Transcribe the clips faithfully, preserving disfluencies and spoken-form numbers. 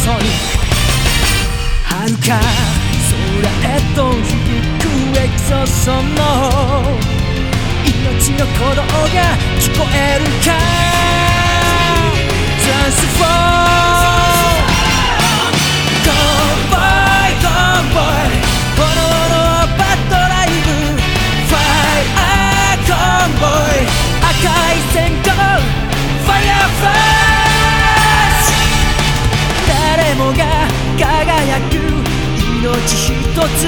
そに遥か空へと響くエクソソの命の鼓動が聞こえるか Transform Gone boy, gone boy 炎のバッドライブ Fire gone boy 赤い線香 Fire flash 誰もが輝く命ひとつ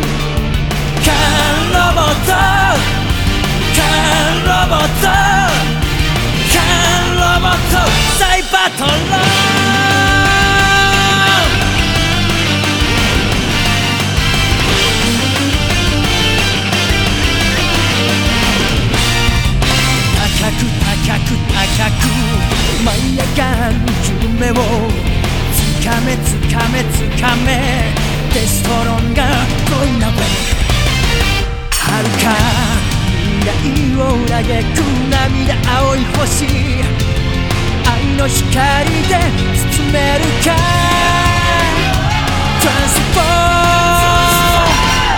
Can ロボット Can ロボット Can ロボット再バトル高く高く高く舞い上がる夢をつかめつかめつかめデストロンが恋なべ遥か未来を嘆く涙青い星愛の光で包めるか Transform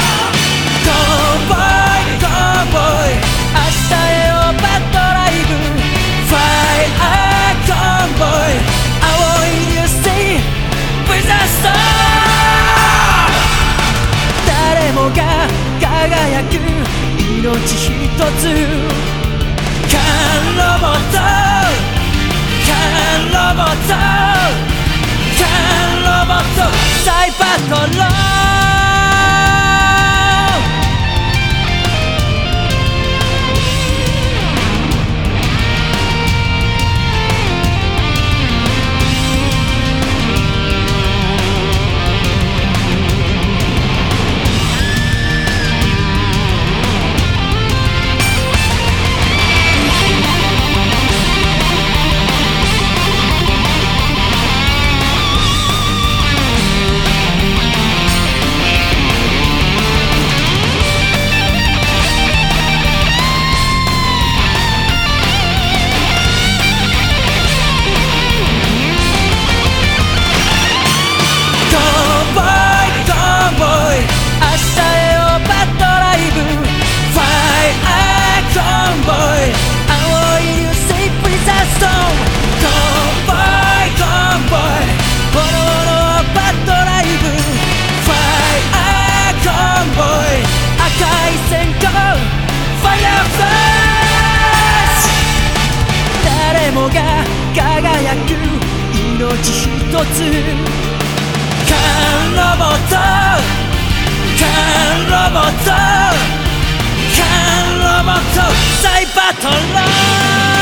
Go boy, go boy 明日へをバッドライブ Fire Go boy 青い流星 With a star 誰もが輝く命ひとつ Can ロボット Can ロボット Can ロボット再バトル誰もが輝く命ひとつ Can ロボット Can ロボット Can ロボット再バトル